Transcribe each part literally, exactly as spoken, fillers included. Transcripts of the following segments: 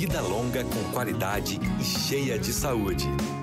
Vida longa com qualidade e cheia de saúde.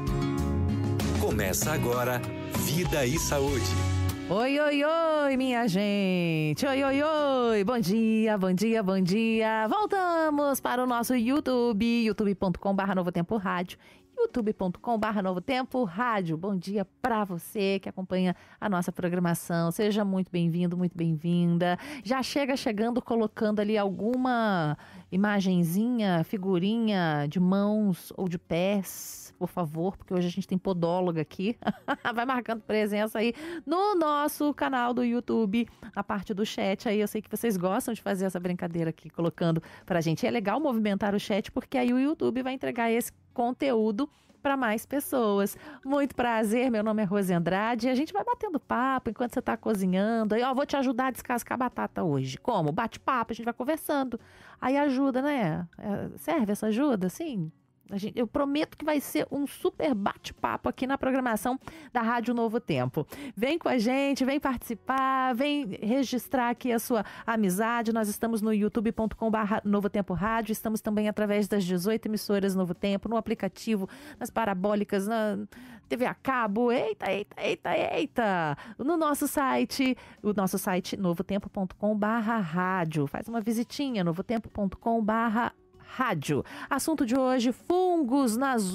Começa agora Vida e Saúde. Oi, oi, oi, minha gente. Oi, oi, oi. Bom dia, bom dia, bom dia. Voltamos para o nosso YouTube, youtube ponto com barra Novo Tempo Rádio. youtube ponto com barra Novo Tempo Rádio. Bom dia para você que acompanha a nossa programação. Seja muito bem-vindo, muito bem-vinda. Já chega chegando colocando ali alguma imagenzinha, figurinha de mãos ou de pés, por favor, porque hoje a gente tem podóloga aqui. Vai marcando presença aí no nosso canal do YouTube, a parte do chat aí. Eu sei que vocês gostam de fazer essa brincadeira aqui, colocando pra gente. É legal movimentar o chat, porque aí o YouTube vai entregar esse conteúdo para mais pessoas. Muito prazer, meu nome é Rose Andrade e a gente vai batendo papo enquanto você está cozinhando. Aí, ó, vou te ajudar a descascar a batata hoje. Como? Bate papo, a gente vai conversando. Aí ajuda, né? É, serve essa ajuda? Sim. A gente, eu prometo que vai ser um super bate-papo aqui na programação da Rádio Novo Tempo. Vem com a gente, vem participar, vem registrar aqui a sua amizade. Nós estamos no youtube ponto com barra Novo Tempo Rádio, estamos também através das dezoito emissoras Novo Tempo, no aplicativo, nas parabólicas, na T V a cabo, eita, eita, eita, eita! No nosso site, o nosso site novo tempo ponto com barra rádio. Faz uma visitinha, novo tempo ponto com barra rádio. Assunto de hoje, fungos nas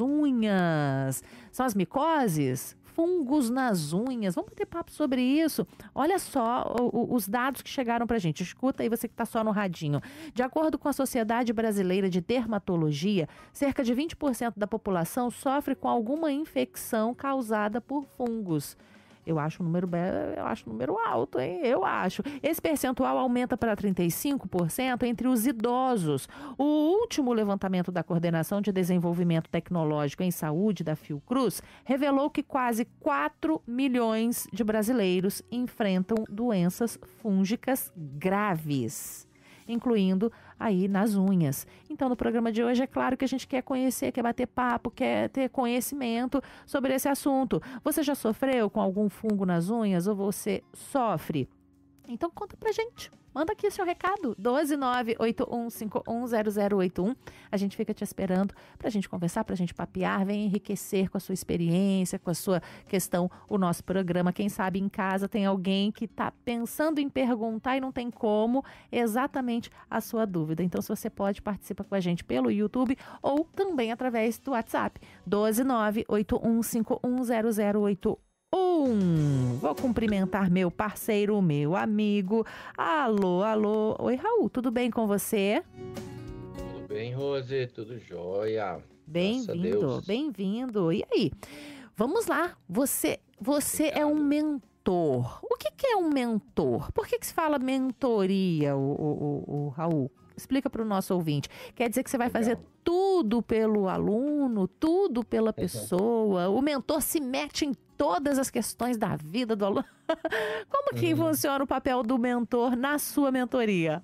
unhas. São as micoses? Fungos nas unhas. Vamos ter papo sobre isso. Olha só o, o, os dados que chegaram pra gente. Escuta aí você que tá só no radinho. De acordo com a Sociedade Brasileira de Dermatologia, cerca de vinte por cento da população sofre com alguma infecção causada por fungos. Eu acho um número, eu acho um número alto, hein? Eu acho. Esse percentual aumenta para trinta e cinco por cento entre os idosos. O último levantamento da Coordenação de Desenvolvimento Tecnológico em Saúde, da Fiocruz, revelou que quase quatro milhões de brasileiros enfrentam doenças fúngicas graves, incluindo aí nas unhas. Então, no programa de hoje, é claro que a gente quer conhecer, quer bater papo, quer ter conhecimento sobre esse assunto. Você já sofreu com algum fungo nas unhas ou você sofre? Então, conta pra gente. Manda aqui o seu recado, doze nove oito um cinco um zero zero oito um. A gente fica te esperando pra gente conversar, pra gente papear, vem enriquecer com a sua experiência, com a sua questão, o nosso programa. Quem sabe em casa tem alguém que tá pensando em perguntar e não tem como exatamente a sua dúvida. Então, se você pode, participa com a gente pelo YouTube ou também através do WhatsApp, doze nove oito um cinco um zero zero oito um. Um, vou cumprimentar meu parceiro, meu amigo. Alô, alô. Oi, Raul, tudo bem com você? Tudo bem, Rose, tudo jóia. Bem-vindo, bem-vindo. E aí, vamos lá. Você, você é um mentor. O que, que é um mentor? Por que, que se fala mentoria, o, o, o, o Raul? Explica para o nosso ouvinte. Quer dizer que você vai Legal. fazer tudo pelo aluno, tudo pela pessoa? O mentor se mete em todas as questões da vida do aluno. Como que uhum. funciona o papel do mentor na sua mentoria?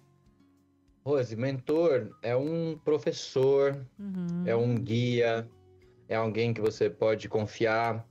Rose, mentor é um professor, uhum. é um guia, é alguém que você pode confiar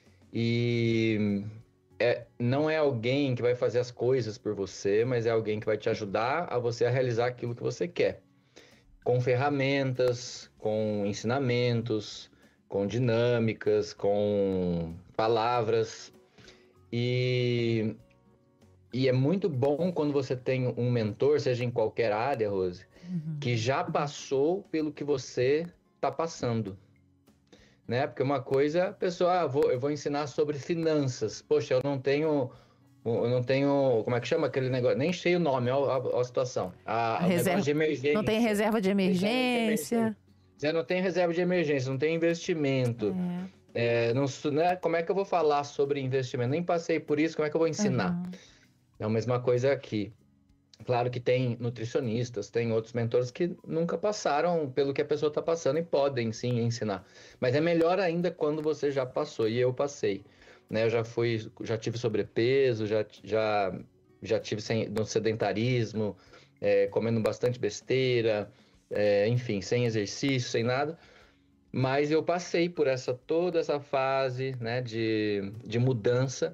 e é, não é alguém que vai fazer as coisas por você, mas é alguém que vai te ajudar a você a realizar aquilo que você quer. Com ferramentas, com ensinamentos, com dinâmicas, com palavras. E, e é muito bom quando você tem um mentor, seja em qualquer área, Rose, uhum. que já passou pelo que você está passando. Né? Porque uma coisa, a pessoa, ah, vou, eu vou ensinar sobre finanças. Poxa, eu não tenho... Eu não tenho, como é que chama aquele negócio? Nem sei o nome, olha a situação. A, a reserva de emergência. Não tem reserva de emergência. Você não tem reserva de emergência, não tem investimento. É. É, não, né? Como é que eu vou falar sobre investimento? Nem passei por isso, como é que eu vou ensinar? Uhum. É a mesma coisa aqui. Claro que tem nutricionistas, tem outros mentores que nunca passaram pelo que a pessoa está passando e podem sim ensinar. Mas é melhor ainda quando você já passou, e eu passei. Né, eu já fui, já tive sobrepeso, já, já, já tive sem, no sedentarismo, é, comendo bastante besteira, é, enfim, sem exercício, sem nada. Mas eu passei por essa, toda essa fase, né, de, de mudança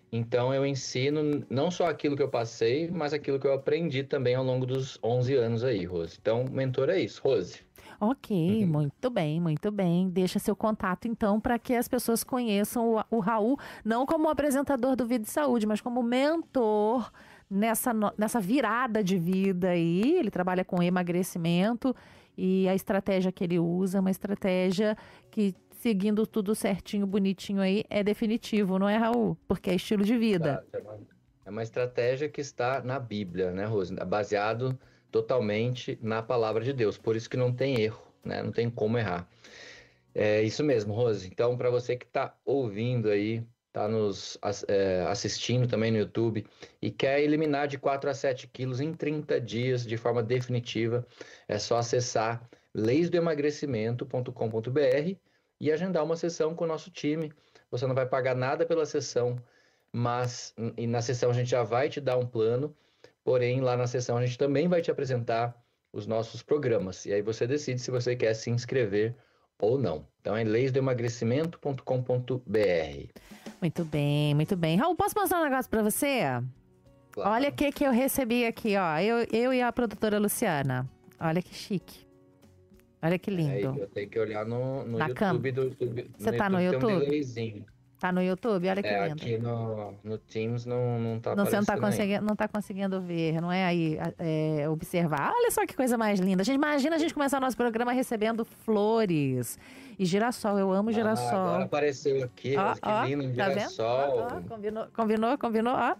Então eu ensino não só aquilo que eu passei, mas aquilo que eu aprendi também ao longo dos onze anos aí, Rose. Então, mentor é isso, Rose. Ok, uhum. Muito bem, muito bem. Deixa seu contato, então, para que as pessoas conheçam o, o Raul, não como apresentador do Vida e Saúde, mas como mentor nessa, nessa virada de vida aí. Ele trabalha com emagrecimento e a estratégia que ele usa é uma estratégia que, seguindo tudo certinho, bonitinho aí, é definitivo, não é, Raul? Porque é estilo de vida. É uma estratégia que está na Bíblia, né, Rose? Baseado totalmente na palavra de Deus. Por isso que não tem erro, né? Não tem como errar. É isso mesmo, Rose. Então, para você que está ouvindo aí, está nos é, assistindo também no YouTube e quer eliminar de quatro a sete quilos em trinta dias de forma definitiva, é só acessar leis do emagrecimento ponto com ponto b r e agendar uma sessão com o nosso time. Você não vai pagar nada pela sessão, mas e na sessão a gente já vai te dar um plano, porém lá na sessão a gente também vai te apresentar os nossos programas. E aí você decide se você quer se inscrever ou não. Então é leis do emagrecimento ponto com ponto b r. Muito bem, muito bem. Raul, posso mostrar um negócio pra você? Claro. Olha o que, que eu recebi aqui, ó. Eu, eu e a produtora Luciana. Olha que chique. Olha que lindo. É, eu tenho que olhar no, no YouTube cam... do YouTube. Você no tá no YouTube? YouTube? Tem um Tá no YouTube? Olha que é, lindo. Aqui no, no Teams não, não tá não, você não tá, aparecendo conseguindo, não tá conseguindo ver, não é aí é, observar. Olha só que coisa mais linda. A gente imagina a gente começar o nosso programa recebendo flores e girassol. Eu amo girassol. Ah, agora apareceu aqui, ó, que ó, lindo, um tá girassol. Ó, ó, combinou, combinou, combinou. Ó.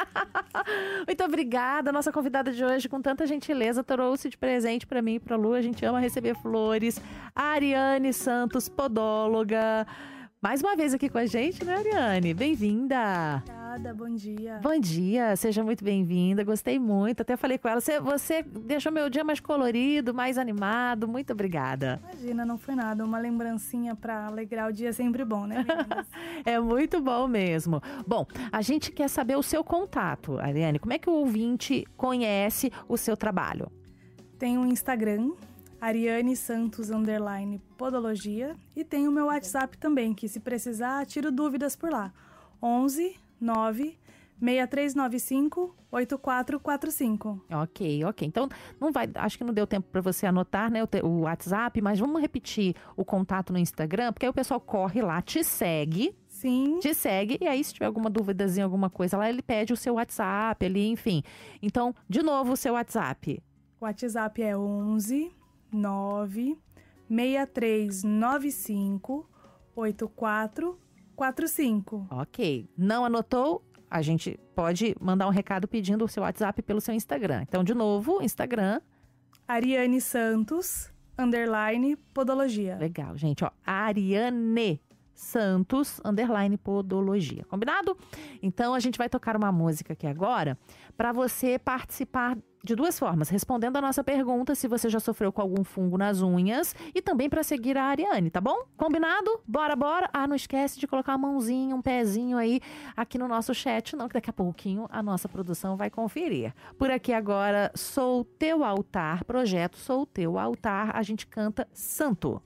Muito obrigada. Nossa convidada de hoje, com tanta gentileza, trouxe de presente pra mim e pra Lu. A gente ama receber flores. A Ariane Santos, podóloga. Mais uma vez aqui com a gente, né, Ariane? Bem-vinda! Obrigada, bom dia. Bom dia, seja muito bem-vinda, gostei muito, até falei com ela, você, você deixou meu dia mais colorido, mais animado, muito obrigada. Imagina, não foi nada, uma lembrancinha pra alegrar o dia é sempre bom, né, meninas? É muito bom mesmo. Bom, a gente quer saber o seu contato, Ariane, como é que o ouvinte conhece o seu trabalho? Tem um Instagram, Ariane Santos, underline, podologia. E tem o meu WhatsApp também, que se precisar, tiro dúvidas por lá. onze nove seis três nove cinco oito quatro quatro cinco. Ok, ok. Então, não vai, acho que não deu tempo para você anotar, né, o, te, o WhatsApp, mas vamos repetir o contato no Instagram, porque aí o pessoal corre lá, te segue. Sim. Te segue, e aí se tiver alguma duvidazinha, alguma coisa lá, ele pede o seu WhatsApp ali, enfim. Então, de novo, o seu WhatsApp. O WhatsApp é onze nove seis três nove cinco oito quatro quatro cinco. Ok. Não anotou? A gente pode mandar um recado pedindo o seu WhatsApp pelo seu Instagram. Então, de novo, Instagram. Ariane Santos, underline, podologia. Legal, gente. Ó, Ariane Santos, underline, podologia. Combinado? Então, a gente vai tocar uma música aqui agora para você participar de duas formas, respondendo a nossa pergunta se você já sofreu com algum fungo nas unhas e também para seguir a Ariane, tá bom? Combinado? Bora, bora! Ah, não esquece de colocar uma mãozinha, um pezinho aí aqui no nosso chat, não, que daqui a pouquinho a nossa produção vai conferir. Por aqui agora, Sou Teu Altar, projeto Sou Teu Altar, a gente canta Santo.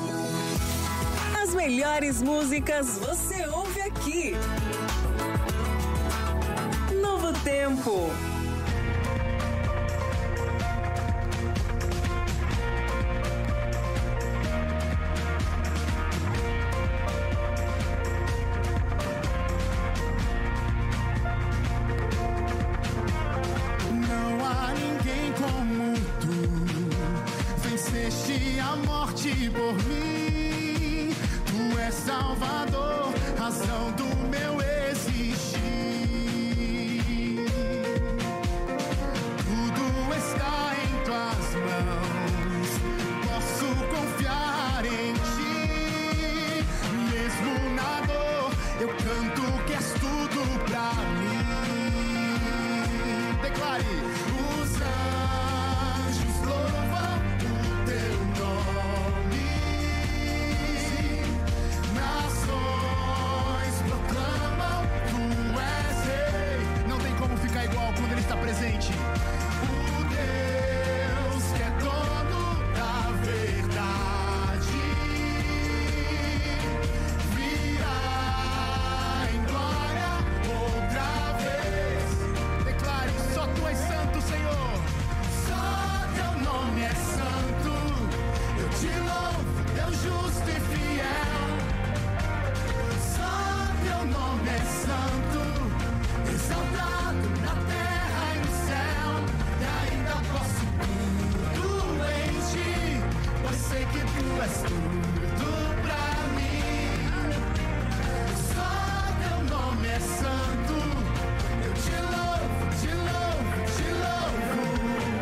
As melhores músicas você ouve aqui. Novo Tempo. Não há ninguém como tu, venceste a morte por mim. Tu és Salvador, razão do meu existir. Tudo está em tuas mãos, posso confiar em ti. Mesmo na dor, eu canto que és tudo pra mim. Declare: os anjos louvam o teu nome, nações proclamam justo e fiel. Só teu nome é santo, exaltado na terra e no céu. E ainda posso tudo em ti, pois sei que tu és tudo pra mim. Só teu nome é santo, eu te louvo, te louvo, te louvo.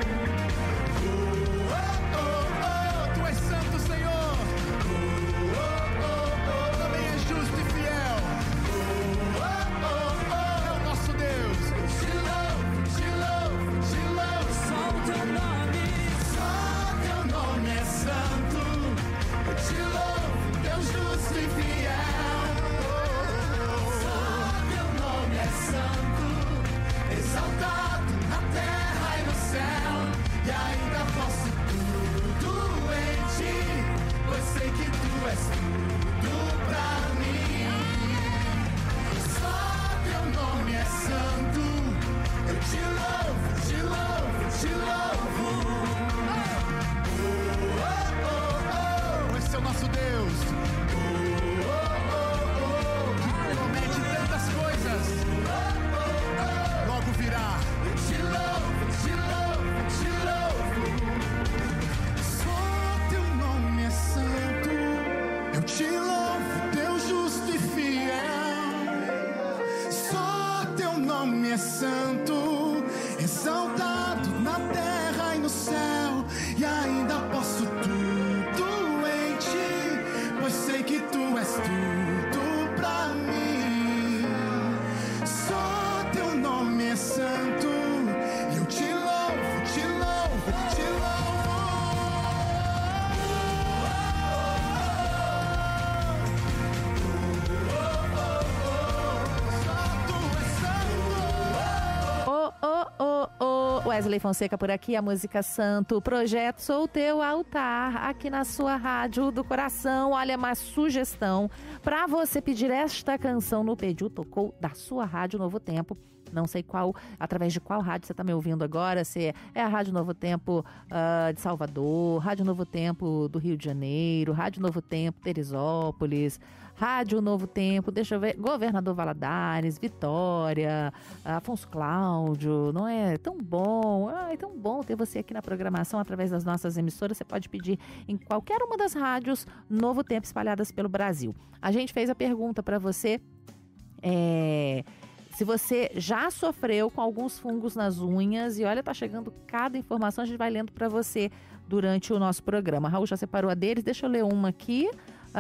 Oh, oh, oh, oh, tu és santo, Senhor. Oh, oh, oh, oh, também é justo e fiel. Oh, oh, oh, oh, é o nosso Deus. Te louvo, te louvo, te louvo. Só o teu nome, só teu nome é santo. Eu te louvo, Deus justo e fiel. Só teu nome é santo, exaltado na terra e no céu. E ainda posso tudo em ti, pois sei que tu és tudo pra mim. Só teu nome é santo, eu te louvo, te louvo, te louvo. Oh, oh, oh, esse é o nosso Deus. Oh, oh, oh, oh, promete tantas coisas. Logo virá. Eu te louvo, te louvo, te louvo. Só teu nome é santo, eu te louvo, Deus justo e fiel. Só teu nome é santo, exaltado na terra e no céu. E ainda posso tudo em ti, pois sei que tu és tudo pra mim. Só teu nome é santo, e eu te louvo, te louvo, te louvo. Só tu és santo. Ô, ô, ô, ô, Wesley Fonseca por aqui, a música Santo, projeto Sou Teu Altar, aqui na sua rádio do coração. Olha, uma sugestão para você pedir esta canção no Pediu Tocou da sua rádio Novo Tempo. Não sei qual, através de qual rádio você está me ouvindo agora, se é a Rádio Novo Tempo uh, de Salvador, Rádio Novo Tempo do Rio de Janeiro, Rádio Novo Tempo Teresópolis, Rádio Novo Tempo, deixa eu ver, Governador Valadares, Vitória, Afonso Cláudio, não é? Tão bom, é tão bom ter você aqui na programação através das nossas emissoras. Você pode pedir em qualquer uma das rádios Novo Tempo espalhadas pelo Brasil. A gente fez a pergunta para você, é... se você já sofreu com alguns fungos nas unhas, e olha, tá chegando cada informação, a gente vai lendo para você durante o nosso programa. A Raul já separou a deles, deixa eu ler uma aqui.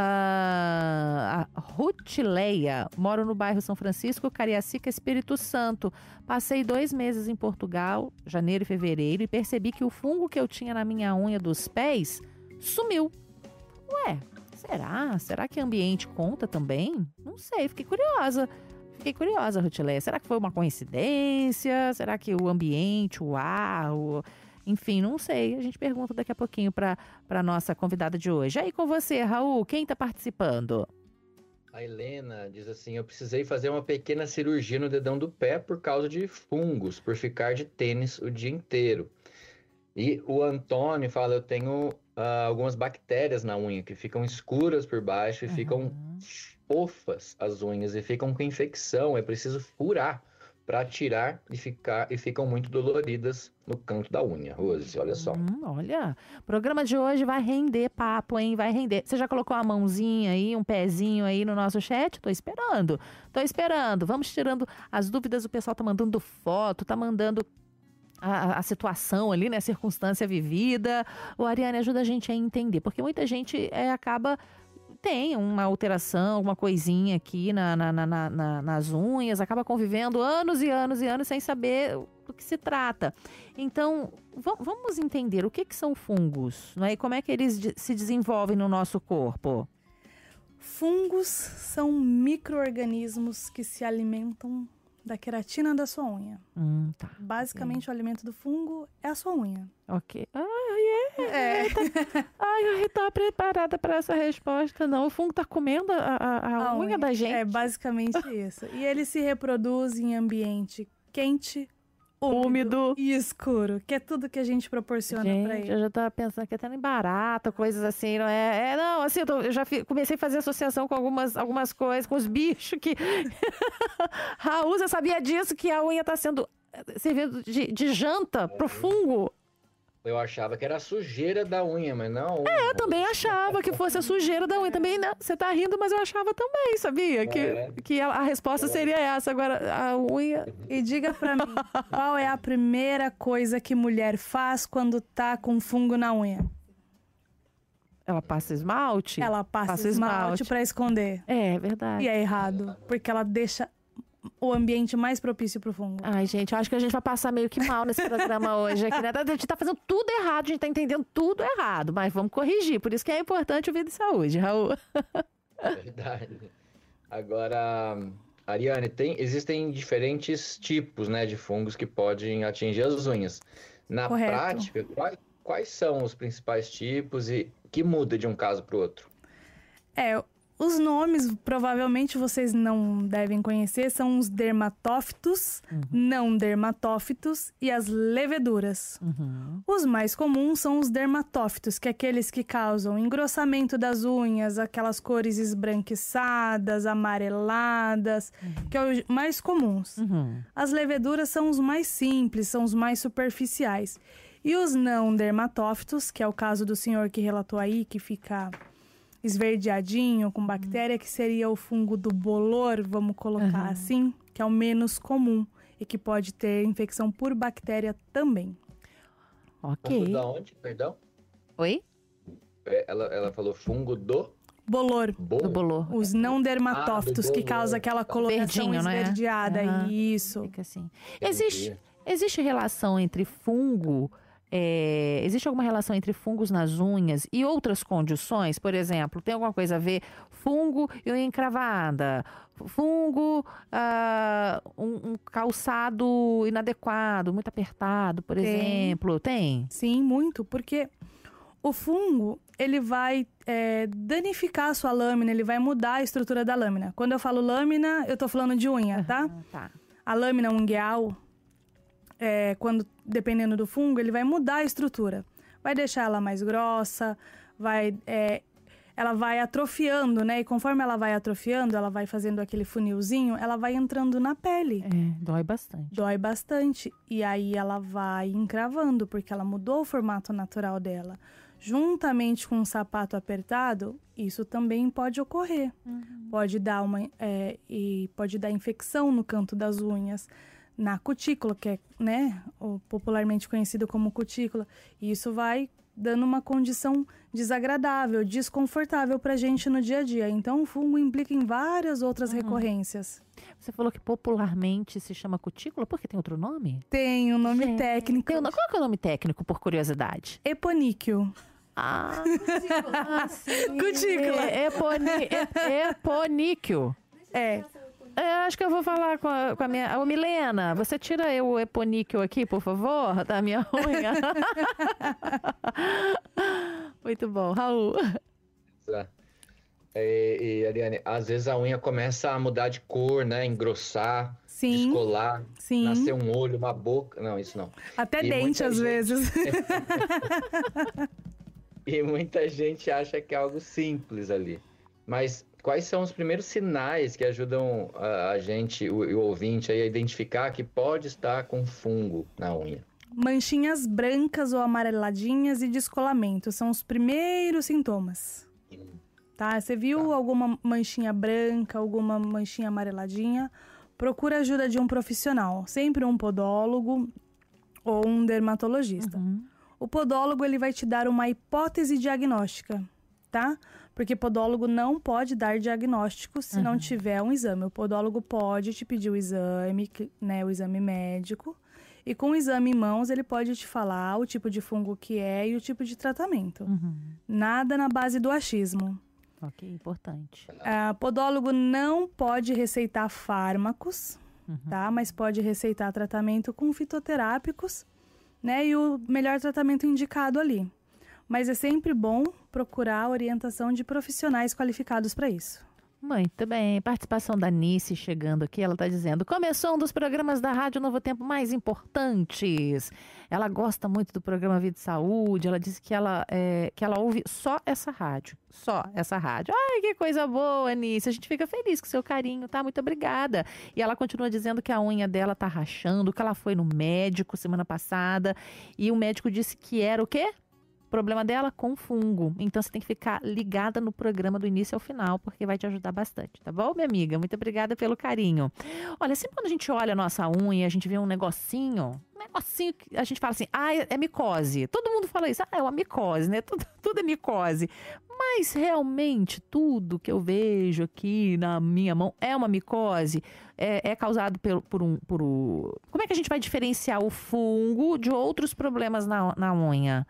Uh, a Rutileia, moro no bairro São Francisco, Cariacica, Espírito Santo. Passei dois meses em Portugal, janeiro e fevereiro, e percebi que o fungo que eu tinha na minha unha dos pés sumiu. Ué, será? Será que ambiente conta também? Não sei, fiquei curiosa. Fiquei curiosa, Rutileia. Será que foi uma coincidência? Será que o ambiente, o ar, o... enfim, não sei. A gente pergunta daqui a pouquinho para a nossa convidada de hoje. Aí com você, Raul, quem está participando? A Helena diz assim: eu precisei fazer uma pequena cirurgia no dedão do pé por causa de fungos, por ficar de tênis o dia inteiro. E o Antônio fala: eu tenho uh, algumas bactérias na unha que ficam escuras por baixo e uhum. ficam fofas as unhas e ficam com infecção. É preciso furar para tirar e, ficar, e ficam muito doloridas no canto da unha. Rose, olha só. Hum, olha, o programa de hoje vai render papo, hein? Vai render. Você já colocou a mãozinha aí, um pezinho aí no nosso chat? Tô esperando, tô esperando. Vamos tirando as dúvidas, o pessoal tá mandando foto, tá mandando a, a situação ali, né? A circunstância vivida. O Ariane, ajuda a gente a entender, porque muita gente é, acaba... tem uma alteração, alguma coisinha aqui na, na, na, na, nas unhas, acaba convivendo anos e anos e anos sem saber do que se trata. Então, vamos entender o que, que são fungos, né? E como é que eles de, se desenvolvem no nosso corpo? Fungos são micro-organismos que se alimentam da queratina da sua unha. Hum, tá. Basicamente, okay. O alimento do fungo é a sua unha. Ok. Ai, é. é. Tá... Ai, eu não tô preparada para essa resposta, não. O fungo tá comendo a, a, a, a unha, unha da gente? É basicamente isso. E ele se reproduz em ambiente quente úmido e escuro, que é tudo que a gente proporciona gente, pra ele. eu já tava pensando que até em barata, coisas assim, não é? É, não, assim, eu, tô- eu já fi- comecei a fazer associação com algumas, algumas coisas, com os bichos que... Raul, você sabia disso? Que a unha tá sendo servida de, de janta pro fungo? Eu achava que era a sujeira da unha, mas não. Eu também achava que fosse a sujeira da unha. Também, né? Você tá rindo, mas eu achava também, sabia? Que, É. que a, a resposta seria essa. Agora, a unha... E diga pra mim, qual é a primeira coisa que mulher faz quando tá com fungo na unha? Ela passa esmalte? Ela passa, Passa esmalte, esmalte. pra esconder. É, verdade. E é errado, porque ela deixa o ambiente mais propício pro fungo. Ai, gente, eu acho que a gente vai passar meio que mal nesse programa hoje aqui, né? A gente tá fazendo tudo errado, a gente tá entendendo tudo errado, mas vamos corrigir. Por isso que é importante o Vida e Saúde, Raul. É verdade. Agora, Ariane, tem, existem diferentes tipos, né, de fungos que podem atingir as unhas. Na Correto. prática, quais, quais são os principais tipos e que muda de um caso para o outro? É, os nomes provavelmente vocês não devem conhecer, são os dermatófitos, não dermatófitos e as leveduras. Os mais comuns são os dermatófitos, que é aqueles que causam engrossamento das unhas, aquelas cores esbranquiçadas, amareladas, que é os mais comuns. As leveduras são os mais simples, são os mais superficiais. E os não dermatófitos, que é o caso do senhor que relatou aí, que fica esverdeadinho, com bactéria, que seria o fungo do bolor, vamos colocar Uhum. assim, que é o menos comum e que pode ter infecção por bactéria também. Ok. Fungo da onde, perdão? Oi? É, Ela, ela falou fungo do Bolor, bolo? Do bolor. os não dermatófitos, Ah, do que bolor. causa aquela coloração Verdinho, não é? esverdeada. Aham. Isso. Fica assim. Existe, existe relação entre fungo... é, existe alguma relação entre fungos nas unhas e outras condições? Por exemplo, tem alguma coisa a ver fungo e unha encravada? Fungo, ah, um, um calçado inadequado, muito apertado, por Tem. exemplo? Tem? Sim, muito, porque o fungo, ele vai é, danificar a sua lâmina, ele vai mudar a estrutura da lâmina. Quando eu falo lâmina, eu tô falando de unha, tá? Ah, tá. A lâmina ungueal, é, quando, dependendo do fungo, ele vai mudar a estrutura. Vai deixar ela mais grossa, vai, é, ela vai atrofiando, né? E conforme ela vai atrofiando, ela vai fazendo aquele funilzinho, ela vai entrando na pele. É, dói bastante. Dói bastante. E aí ela vai encravando, porque ela mudou o formato natural dela. Juntamente com um sapato apertado, isso também pode ocorrer. Pode dar uma, é, e pode dar infecção no canto das unhas, na cutícula, que é, né, o popularmente conhecido como cutícula. E isso vai dando uma condição desagradável, desconfortável pra gente no dia a dia. Então, o fungo implica em várias outras recorrências. Você falou que popularmente se chama cutícula, porque tem outro nome? Tem um nome Gente, técnico, Tem, o- qual que é o nome técnico, por curiosidade? eponíqueo. Ah, ah sim. Cutícula. É, eponi, é, eponíquio. É, É, acho que eu vou falar com a, com a minha... Ô, Milena, você tira aí o eponíquio aqui, por favor, da minha unha. Muito bom. Raul. É, e, Ariane, às vezes a unha começa a mudar de cor, né? Engrossar, sim, descolar, sim. nascer um olho, uma boca. Não, isso não. Até E dente, muita às gente- vezes. E muita gente acha que é algo simples ali. Mas quais são os primeiros sinais que ajudam a, a gente, o, o ouvinte, aí, a identificar que pode estar com fungo na unha? Manchinhas brancas ou amareladinhas e descolamento são os primeiros sintomas. Tá? Você viu Tá. alguma manchinha branca, alguma manchinha amareladinha? Procura ajuda de um profissional, sempre um podólogo ou um dermatologista. Uhum. O podólogo, ele vai te dar uma hipótese diagnóstica, tá? Porque podólogo não pode dar diagnóstico se não tiver um exame. O podólogo pode te pedir o exame, que- né, o exame médico, e com o exame em mãos ele pode te falar o tipo de fungo que é e o tipo de tratamento. Uhum. Nada na base do achismo. Ok, importante. Ah, podólogo não pode receitar fármacos, tá? Mas pode receitar tratamento com fitoterápicos, né? E o melhor tratamento indicado ali. Mas é sempre bom procurar a orientação de profissionais qualificados para isso. Muito bem, participação da Nice chegando aqui, ela está dizendo, começou um dos programas da Rádio Novo Tempo mais importantes, ela gosta muito do programa Vida e Saúde, ela disse que ela, é, que ela ouve só essa rádio, só essa rádio. Ai, que coisa boa, Nice, a gente fica feliz com o seu carinho, tá? Muito obrigada. E ela continua dizendo que a unha dela tá rachando, que ela foi no médico semana passada e o médico disse que era o quê? Problema dela com fungo. Então você tem que ficar ligada no programa do início ao final, porque vai te ajudar bastante, tá bom, minha amiga? Muito obrigada pelo carinho. Olha, sempre quando a gente olha a nossa unha, a gente vê um negocinho, um negocinho que a gente fala assim, ah, é micose. Todo mundo fala isso, ah, é uma micose, né? Tudo, tudo é micose. Mas realmente tudo que eu vejo aqui na minha mão é uma micose? É, é causado por, por um... Por um... Como é que a gente vai diferenciar o fungo de outros problemas na, na unha?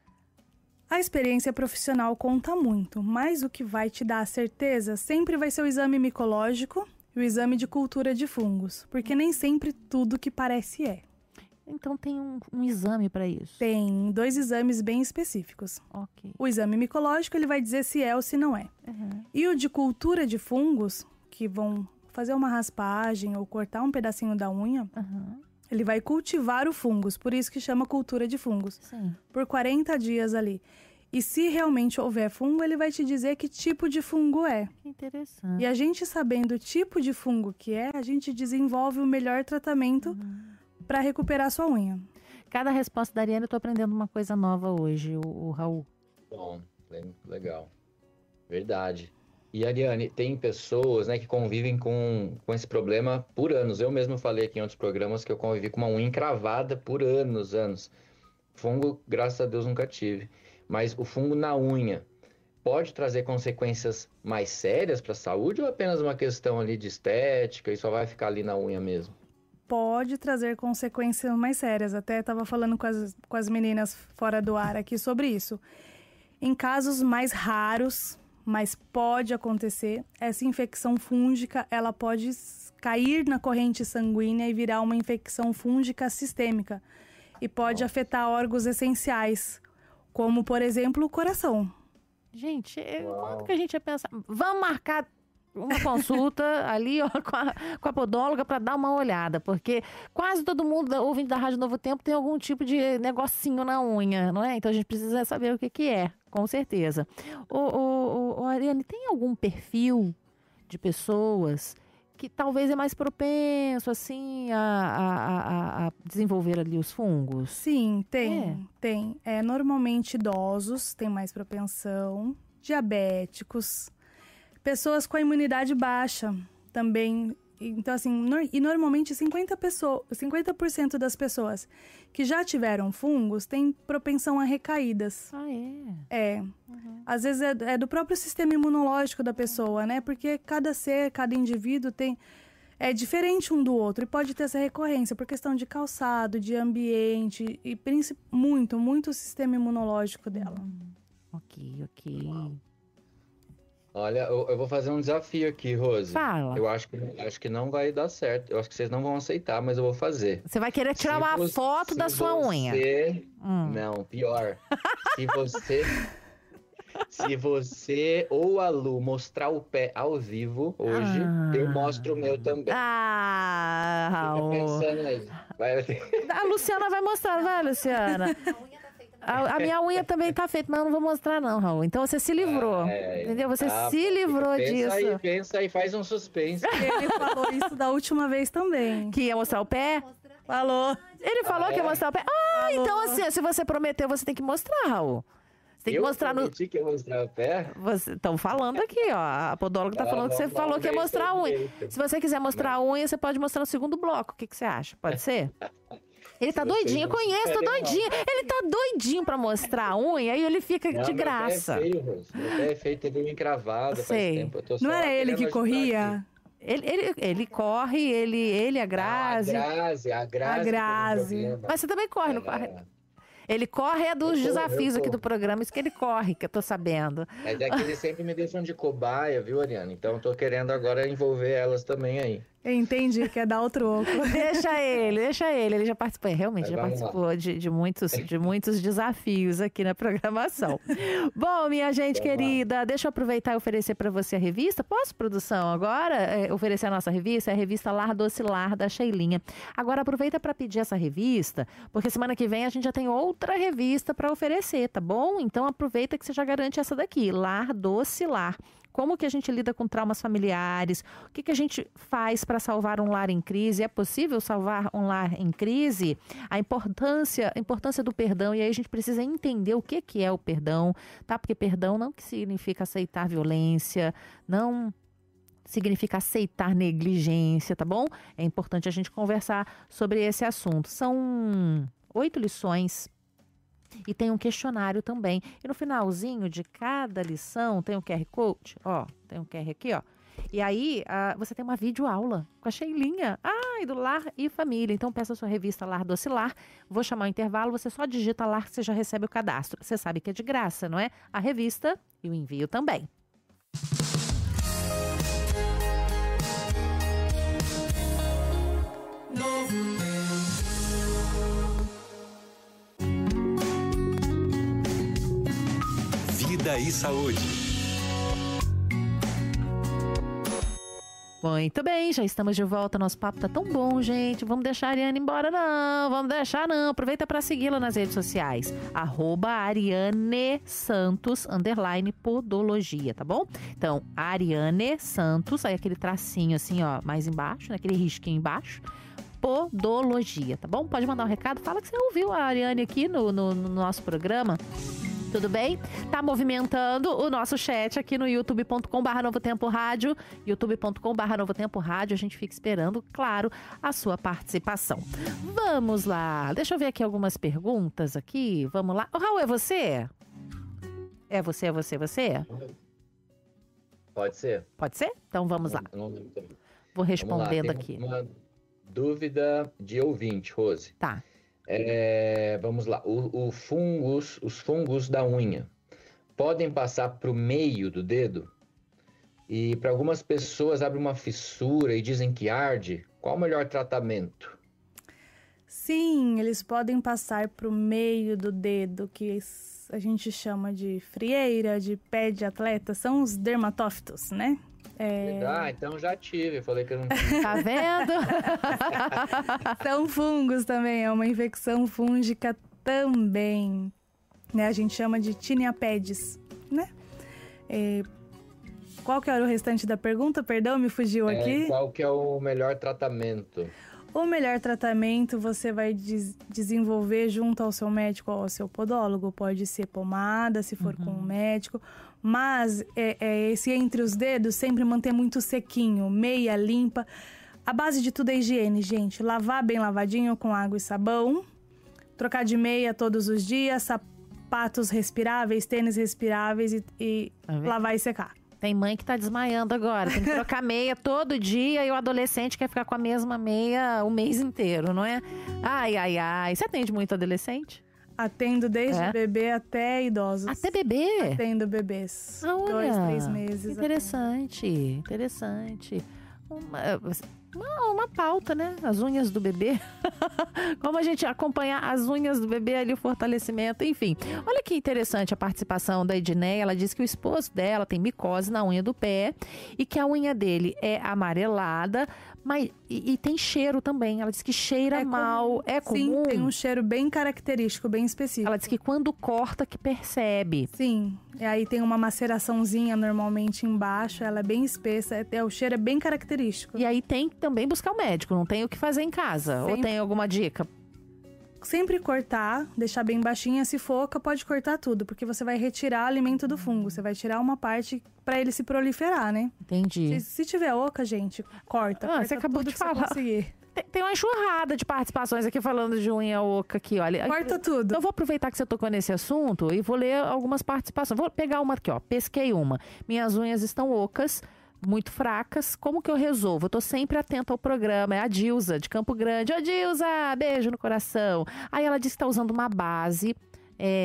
A experiência profissional conta muito, mas o que vai te dar a certeza sempre vai ser o exame micológico e o exame de cultura de fungos, porque nem sempre tudo que parece é. Então tem um, um exame para isso? Tem dois exames bem específicos. Ok. O exame micológico, ele vai dizer se é ou se não é. Uhum. E o de cultura de fungos, que vão fazer uma raspagem ou cortar um pedacinho da unha, Uhum. ele vai cultivar o fungos, por isso que chama cultura de fungos. Sim. Por quarenta dias ali. E se realmente houver fungo, ele vai te dizer que tipo de fungo é. Que interessante. E a gente sabendo o tipo de fungo que é, a gente desenvolve o melhor tratamento uhum. para recuperar a sua unha. Cada resposta da Ariane, eu tô aprendendo uma coisa nova hoje, o, o Raul. Bom, legal. Verdade. E, Ariane, tem pessoas, né, que convivem com, com esse problema por anos. Eu mesmo falei aqui em outros programas que eu convivi com uma unha encravada por anos, anos. Fungo, graças a Deus, nunca tive. Mas o fungo na unha pode trazer consequências mais sérias para a saúde ou apenas uma questão ali de estética e só vai ficar ali na unha mesmo? Pode trazer consequências mais sérias. Até estava falando com as, com as meninas fora do ar aqui sobre isso. Em casos mais raros, mas pode acontecer, essa infecção fúngica ela pode cair na corrente sanguínea e virar uma infecção fúngica sistêmica. E pode Nossa. afetar órgãos essenciais, como, por exemplo, o coração. Gente, quando que a gente ia pensar? Vamos marcar uma consulta ali ó, com, a, com a podóloga para dar uma olhada, porque quase todo mundo ouvindo da Rádio Novo Tempo tem algum tipo de negocinho na unha, não é? Então a gente precisa saber o que, que é, com certeza. O, o, o Ariane, tem algum perfil de pessoas que talvez é mais propenso, assim, a, a, a, a desenvolver ali os fungos? Sim, tem, é. tem. É, normalmente idosos têm mais propensão, diabéticos, pessoas com a imunidade baixa também. Então, assim, no, e normalmente cinquenta por cento das pessoas que já tiveram fungos têm propensão a recaídas. Ah, é? É. Uhum. Às vezes é, é do próprio sistema imunológico da pessoa, né? Porque cada ser, cada indivíduo tem... É diferente um do outro e pode ter essa recorrência por questão de calçado, de ambiente e muito, muito o sistema imunológico dela. Hum. Ok, ok. Olha, eu, eu vou fazer um desafio aqui, Rose. Fala. Eu acho que, acho que não vai dar certo. Eu acho que vocês não vão aceitar, mas eu vou fazer. Você vai querer tirar se uma você, foto da sua você... unha. Hum. Não, pior. Se você... Se você ou a Lu mostrar o pé ao vivo hoje, ah. eu mostro o meu também. Ah, Raul. Fica pensando aí. Vai... A Luciana vai mostrar, vai, Luciana? A, a minha unha também tá feita, mas eu não vou mostrar não, Raul. Então você se livrou, ah, é, entendeu? Você tá, se livrou pensa disso. Aí, pensa aí, faz um suspense. Ele falou isso da última vez também. Que ia mostrar o pé? Falou. Ele falou ah, que ia mostrar o pé? Ah, falou. Então assim, se você prometeu, você tem que mostrar, Raul. Você tem que eu mostrar no... que ia mostrar o pé? Estão falando aqui, ó. A podóloga tá ah, falando que você falou que ia mostrar a unha. Se você quiser mostrar não. a unha, você pode mostrar no segundo bloco. O que, que você acha? Pode ser? Ele tá doidinho, eu conheço, tá doidinho. Ele tá doidinho pra mostrar a unha e ele fica não, de graça. Meu pé é feio, meu pé é feio, tem unha encravada faz tempo. Eu tô não era ele que corria? Ele, ele, ele corre, ele, ele a Grazi. Ah, a Grazi, a Grazi. A Grazi. Mas você também corre, é. não corre? Ele corre é dos eu desafios aqui do programa, isso que ele corre, que eu tô sabendo. Mas é que eles sempre me deixam de cobaia, viu, Ariane? Então eu tô querendo agora envolver elas também aí. Eu entendi, quer dar outro oco. Deixa ele, deixa ele. Ele já participou, realmente, já Vamos lá. participou de, de, muitos, de muitos desafios aqui na programação. Bom, minha gente Vamos lá. querida, deixa eu aproveitar e oferecer para você a revista. Posso, produção, agora é, oferecer a nossa revista? É a revista Lar Doce Lar, da Sheilinha. Agora aproveita para pedir essa revista, porque semana que vem a gente já tem outra revista para oferecer, tá bom? Então aproveita que você já garante essa daqui, Lar Doce Lar. Como que a gente lida com traumas familiares? O que, que a gente faz para salvar um lar em crise? É possível salvar um lar em crise? A importância, a importância do perdão. E aí a gente precisa entender o que, que é o perdão, tá? Porque perdão não significa aceitar violência, não significa aceitar negligência, tá bom? É importante a gente conversar sobre esse assunto. São oito lições. E tem um questionário também. E no finalzinho de cada lição tem um Q R Code. Ó, tem um Q R aqui, ó. E aí ah, você tem uma videoaula com a Sheilinha. Ah, e do Lar e Família. Então peça a sua revista Lar Doce Lar. Vou chamar o intervalo. Você só digita Lar que você já recebe o cadastro. Você sabe que é de graça, não é? A revista e o envio também. Vida e Saúde. Muito bem, já estamos de volta. Nosso papo tá tão bom, gente. Vamos deixar a Ariane embora, não. Vamos deixar, não. Aproveita para segui-la nas redes sociais. Arroba Ariane Santos, underline Podologia, tá bom? Então, Ariane Santos, aí aquele tracinho assim, ó, mais embaixo, né? Aquele risquinho embaixo. Podologia, tá bom? Pode mandar um recado. Fala que você ouviu a Ariane aqui no, no, no nosso programa. Tudo bem? Tá movimentando o nosso chat aqui no youtube ponto com barra Novo Tempo Rádio, youtube ponto com barra Novo Tempo Rádio. A gente fica esperando, claro, a sua participação. Vamos lá. Deixa eu ver aqui algumas perguntas aqui. Vamos lá. Ô, Raul, é você? É você, é você, é você? Pode ser? Pode ser? Então vamos lá. Não, não, não. Vou respondendo Vamos lá. aqui. Tem uma dúvida de ouvinte, Rose. Tá. É, vamos lá. O, o fungos, os fungos da unha podem passar para o meio do dedo? E para algumas pessoas abre uma fissura e dizem que arde. Qual o melhor tratamento? Sim, eles podem passar para o meio do dedo, que a gente chama de frieira, de pé de atleta, são os dermatófitos, né? É... Ah, então já tive. Eu falei que eu não Tá vendo? São fungos também, é uma infecção fúngica também, né? A gente chama de tinea pedis, né? É... Qual que era o restante da pergunta? Perdão, me fugiu É, aqui. qual que é o melhor tratamento? O melhor tratamento você vai des- desenvolver junto ao seu médico ou ao seu podólogo. Pode ser pomada, se for Uhum. com um médico. Mas é, é, esse entre os dedos, sempre manter muito sequinho, meia limpa. A base de tudo é higiene, gente. Lavar bem lavadinho com água e sabão. Trocar de meia todos os dias. Sapatos respiráveis, tênis respiráveis e, e Tá vendo? lavar e secar. Tem mãe que tá desmaiando agora. Tem que trocar meia todo dia e o adolescente quer ficar com a mesma meia o mês inteiro, não é? Ai, ai, ai. Você atende muito adolescente? Atendo desde É? bebê até idosos. Até bebê? Atendo bebês. Ah, olha, Dois, três meses. Interessante, interessante. Uma, uma, uma pauta, né? As unhas do bebê. Como a gente acompanhar as unhas do bebê ali, o fortalecimento, enfim. Olha que interessante a participação da Edneia. Ela disse que o esposo dela tem micose na unha do pé e que a unha dele é amarelada, mas e, e tem cheiro também. Ela disse que cheira É mal. comum. É comum? Sim, tem um cheiro bem característico, bem específico. Ela disse que quando corta que percebe. Sim, e aí tem uma maceraçãozinha normalmente embaixo, ela é bem espessa, é, é- o cheiro é bem característico. E aí tem que também buscar o médico, não tem o que fazer em casa. Ou Sempre. tem alguma dica? Sempre cortar, deixar bem baixinha, se for oca, pode cortar tudo, porque você vai retirar alimento do fungo, você vai tirar uma parte pra ele se proliferar, né? Entendi. Se, se tiver oca, gente, corta. Ah, corta você acabou tudo de que você falar. conseguir. Tem, tem uma enxurrada de participações aqui falando de unha oca aqui, olha. Corta tudo. Então, eu vou aproveitar que você tocou nesse assunto e vou ler algumas participações. Vou pegar uma aqui, ó. Pesquei uma. Minhas unhas estão ocas, muito fracas. Como que eu resolvo? Eu tô sempre atenta ao programa. É a Dilza, de Campo Grande. Ô, Dilza, beijo no coração. Aí ela disse que tá usando uma base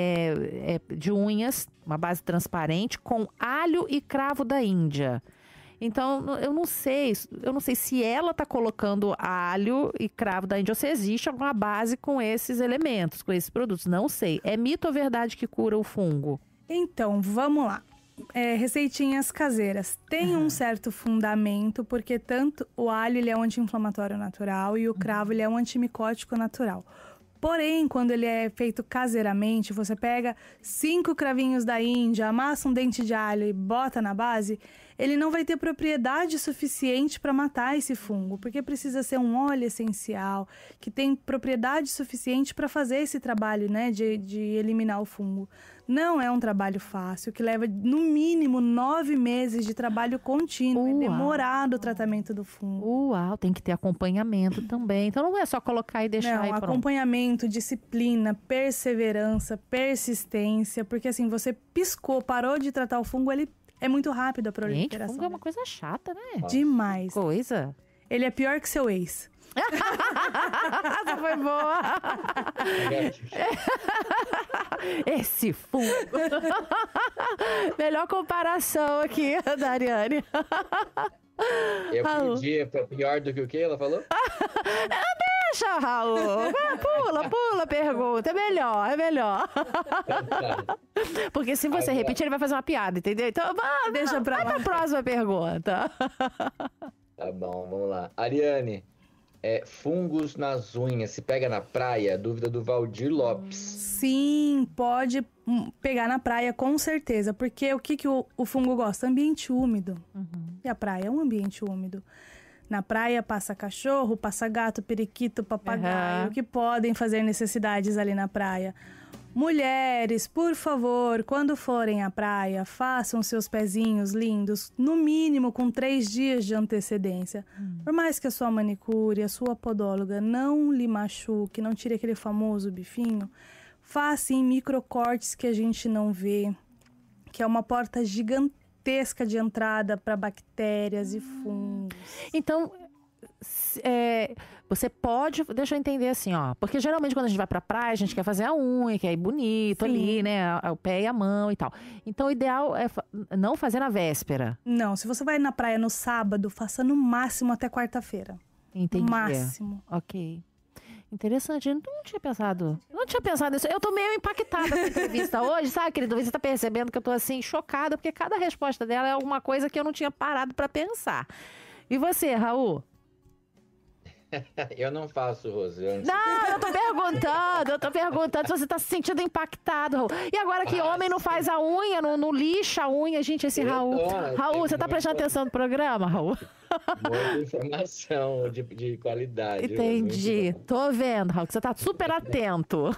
é, é, de unhas, uma base transparente, com alho e cravo da Índia. Então, eu não sei, eu não sei se ela tá colocando alho e cravo da Índia ou se existe alguma base com esses elementos, com esses produtos. Não sei. É mito ou verdade que cura o fungo? Então, vamos lá. É, receitinhas caseiras. Tem uhum. um certo fundamento, porque tanto o alho ele é um anti-inflamatório natural e o cravo ele é um antimicótico natural. Porém, quando ele é feito caseiramente, você pega cinco cravinhos da Índia, amassa um dente de alho e bota na base, ele não vai ter propriedade suficiente para matar esse fungo, porque precisa ser um óleo essencial, que tem propriedade suficiente para fazer esse trabalho, né, de, de eliminar o fungo. Não é um trabalho fácil, que leva no mínimo nove meses de trabalho contínuo. Uau. É demorado o tratamento do fungo. Uau, tem que ter acompanhamento também. Então não é só colocar e deixar não, aí pronto. Acompanhamento, disciplina, perseverança, persistência, porque assim, você piscou, parou de tratar o fungo, ele é muito rápido a proliferação. Gente, fungo é uma coisa chata, né? Demais. Coisa. Ele é pior que seu ex. Essa foi boa. Esse fungo. Melhor comparação aqui, da Ariane. Eu pedi, é pior do que o que ela falou? Deixa, Raul. Pula, pula a pergunta. É melhor, é melhor. Porque se você repetir, ele vai fazer uma piada, entendeu? Então, vai, deixa pra, vai pra próxima pergunta. Tá bom, vamos lá. Ariane. É, fungos nas unhas, se pega na praia? Dúvida do Valdir Lopes. Sim, pode pegar na praia, com certeza. Porque o que, que o, o fungo gosta? Ambiente úmido. Uhum. E a praia é um ambiente úmido. Na praia passa cachorro, passa gato, periquito, papagaio, uhum. que podem fazer necessidades ali na praia. Mulheres, por favor, quando forem à praia, façam seus pezinhos lindos, no mínimo com três dias de antecedência. Hum. Por mais que a sua manicure, a sua podóloga não lhe machuque, não tire aquele famoso bifinho, faça em microcortes que a gente não vê, que é uma porta gigantesca de entrada para bactérias hum. e fungos. Então... É, você pode, deixa eu entender assim, ó, porque geralmente quando a gente vai pra praia, a gente quer fazer a unha, quer ir bonito. Sim. Ali, né, o pé e a mão e tal. Então o ideal é não fazer na véspera. Não, se você vai na praia no sábado, faça no máximo até quarta-feira. Entendi. No máximo. Ok. Interessante, eu não tinha pensado. Eu não tinha pensado nisso. Eu tô meio impactada com a entrevista hoje, sabe, querido? Você tá percebendo que eu tô assim, chocada, porque cada resposta dela é alguma coisa que eu não tinha parado pra pensar. E você, Raul? Eu não faço, Rose. Eu não, não eu tô perguntando, eu tô perguntando se você tá se sentindo impactado, Raul. E agora que ah, homem não faz a unha, não, não lixa a unha, gente, esse eu Raul. Tô, Raul, você tá prestando muito... atenção no programa, Raul? Muita informação de, de qualidade. Entendi. Tô vendo, Raul, que você tá super atento.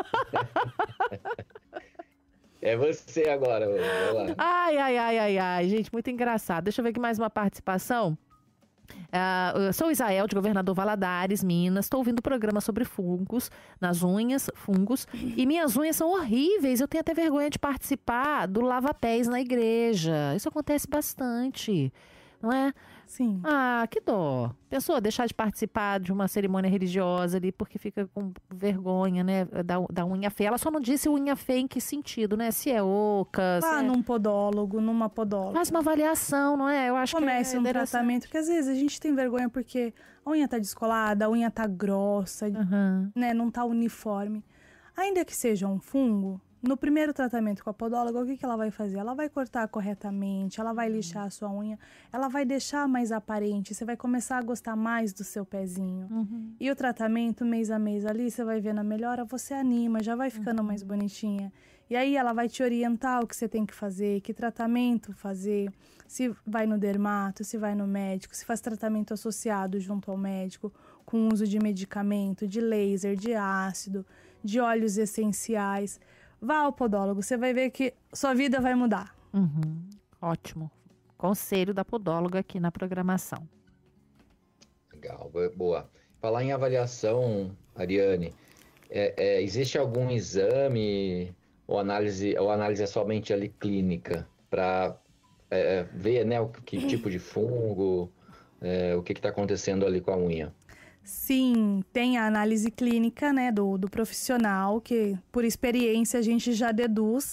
É você agora, Rose. Vai lá. Ai, ai, ai, ai, ai. Gente, muito engraçado. Deixa eu ver aqui mais uma participação. Uh, eu sou Isael, de Governador Valadares, Minas. Estou ouvindo o programa sobre fungos nas unhas, fungos, e minhas unhas são horríveis. Eu tenho até vergonha de participar do lava-pés na igreja. Isso acontece bastante, não é? Sim. Ah, que dó. Pensou deixar de participar de uma cerimônia religiosa ali porque fica com vergonha, né, da, da unha feia. Ela só não disse unha feia em que sentido, né? Se é oca, Ah, se é... num podólogo, numa podóloga. Faz uma avaliação, não é? Eu acho Comece que é um tratamento, porque às vezes a gente tem vergonha porque a unha tá descolada, a unha tá grossa, uhum. né? Não tá uniforme. Ainda que seja um fungo, no primeiro tratamento com a podóloga, o que, que ela vai fazer? Ela vai cortar corretamente, ela vai lixar a sua unha, ela vai deixar mais aparente, você vai começar a gostar mais do seu pezinho. Uhum. E o tratamento, mês a mês ali, você vai vendo a melhora, você anima, já vai ficando uhum. mais bonitinha. E aí ela vai te orientar o que você tem que fazer, que tratamento fazer, se vai no dermato, se vai no médico, se faz tratamento associado junto ao médico, com uso de medicamento, de laser, de ácido, de óleos essenciais. Vá ao podólogo, você vai ver que sua vida vai mudar. Uhum. Ótimo. Conselho da podóloga aqui na programação. Legal, boa. Falar em avaliação, Ariane, é, é, existe algum exame ou análise, ou análise é somente ali clínica para é, ver, né, o que tipo de fungo, é, o que está acontecendo ali com a unha? Sim, tem a análise clínica, né, do, do profissional, que por experiência a gente já deduz,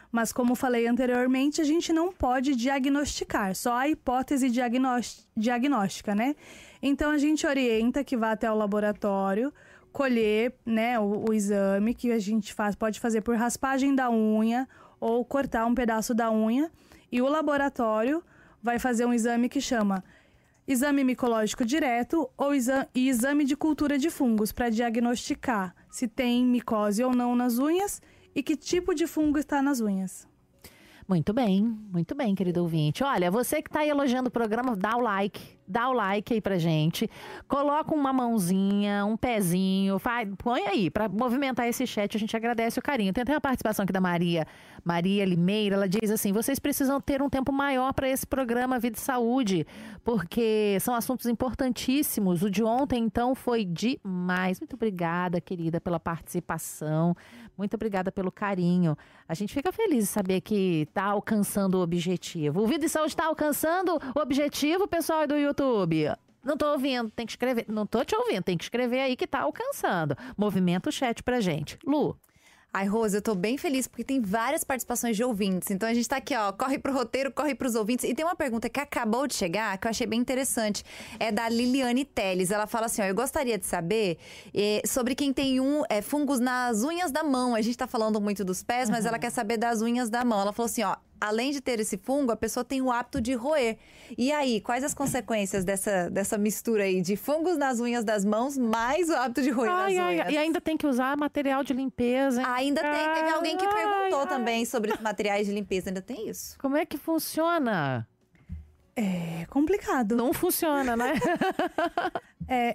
Mas como falei anteriormente, a gente não pode diagnosticar, só a hipótese diagnós- diagnóstica, né? Então a gente orienta que vá até o laboratório, colher, né, o, o exame que a gente faz, pode fazer por raspagem da unha ou cortar um pedaço da unha. E o laboratório vai fazer um exame que chama exame micológico direto ou exa- e exame de cultura de fungos para diagnosticar se tem micose ou não nas unhas e que tipo de fungo está nas unhas. Muito bem, muito bem, querido ouvinte. Olha, você que tá aí elogiando o programa, dá o like, dá o like aí pra gente. Coloca uma mãozinha, um pezinho, faz, põe aí pra movimentar esse chat, a gente agradece o carinho. Tem até a participação aqui da Maria, Maria Limeira, ela diz assim, vocês precisam ter um tempo maior para esse programa Vida e Saúde, porque são assuntos importantíssimos. O de ontem, então, foi demais. Muito obrigada, querida, pela participação. Muito obrigada pelo carinho. A gente fica feliz de saber que está alcançando o objetivo. O Vida e Saúde está alcançando o objetivo, pessoal do YouTube. Não tô ouvindo, tem que escrever. Não tô te ouvindo, tem que escrever aí que tá alcançando. Movimenta o chat pra gente. Lu. Ai, Rose, eu tô bem feliz porque tem várias participações de ouvintes. Então a gente tá aqui, ó, corre pro roteiro, corre pros ouvintes. E tem uma pergunta que acabou de chegar, que eu achei bem interessante. É da Liliane Teles. Ela fala assim, ó, eu gostaria de saber eh, sobre quem tem um, é, fungos nas unhas da mão. A gente tá falando muito dos pés, mas ela quer saber das unhas da mão. Ela falou assim, ó, além de ter esse fungo, a pessoa tem o hábito de roer. E aí, quais as consequências dessa, dessa mistura aí de fungos nas unhas das mãos, mais o hábito de roer Ai, nas ai, unhas? e ainda tem que usar material de limpeza. Hein? Ainda tem. Teve alguém que perguntou ai, também sobre os materiais de limpeza. Ainda tem isso? Como é que funciona? É complicado. Não funciona, né? É,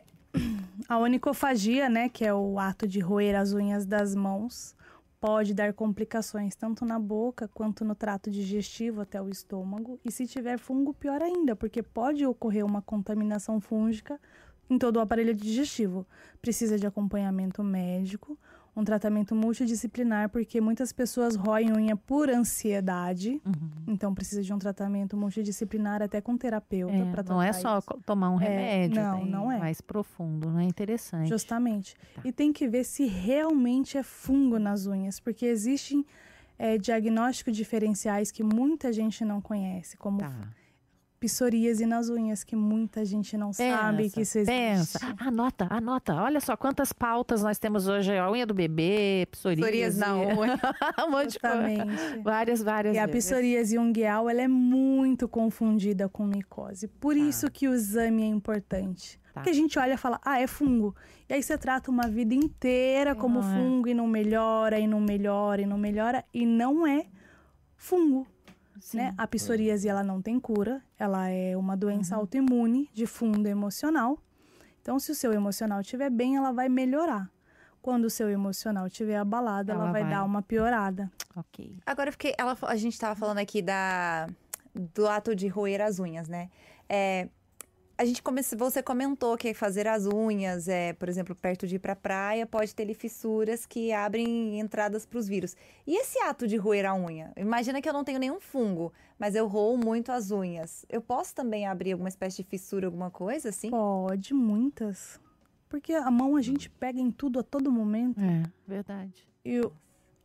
a onicofagia, né, que é o ato de roer as unhas das mãos, pode dar complicações tanto na boca quanto no trato digestivo até o estômago. E se tiver fungo, pior ainda, porque pode ocorrer uma contaminação fúngica em todo o aparelho digestivo. Precisa de acompanhamento médico, um tratamento multidisciplinar, porque muitas pessoas roem unha por ansiedade. Uhum. Então precisa de um tratamento multidisciplinar até com terapeuta É, para tratar não é só isso. tomar um remédio, É, não, tem não é. mais profundo, não é interessante. Justamente. Tá. E tem que ver se realmente é fungo nas unhas, porque existem é, diagnósticos diferenciais que muita gente não conhece, como Tá. psoríase nas unhas, que muita gente não Pensa, sabe que isso existe. pensa. Anota, anota. Olha só quantas pautas nós temos hoje. A unha do bebê, psoríase. Psoríase na unha. um monte de coisa. Justamente. Várias, várias E a vezes. psoríase ungueal, ela é muito confundida com micose. Por Tá. isso que o exame é importante. Tá. Porque a gente olha e fala, ah, é fungo. E aí você trata uma vida inteira como não é. fungo e não melhora, e não melhora, e não melhora. E não é fungo. Sim. Né? A psoríase, ela não tem cura. Ela é uma doença Uhum. autoimune de fundo emocional. Então, se o seu emocional estiver bem, ela vai melhorar. Quando o seu emocional estiver abalado, ela, Ela vai, vai. dar uma piorada. Ok. Agora, eu fiquei, ela, a gente tava falando aqui da, do ato de roer as unhas, né? É, a gente come, você comentou que fazer as unhas, é, por exemplo, perto de ir pra praia, pode ter ali fissuras que abrem entradas para os vírus. E esse ato de roer a unha? Imagina que eu não tenho nenhum fungo, mas eu roo muito as unhas. Eu posso também abrir alguma espécie de fissura, alguma coisa assim? Pode, muitas. Porque a mão a gente pega em tudo a todo momento. É, verdade. E o-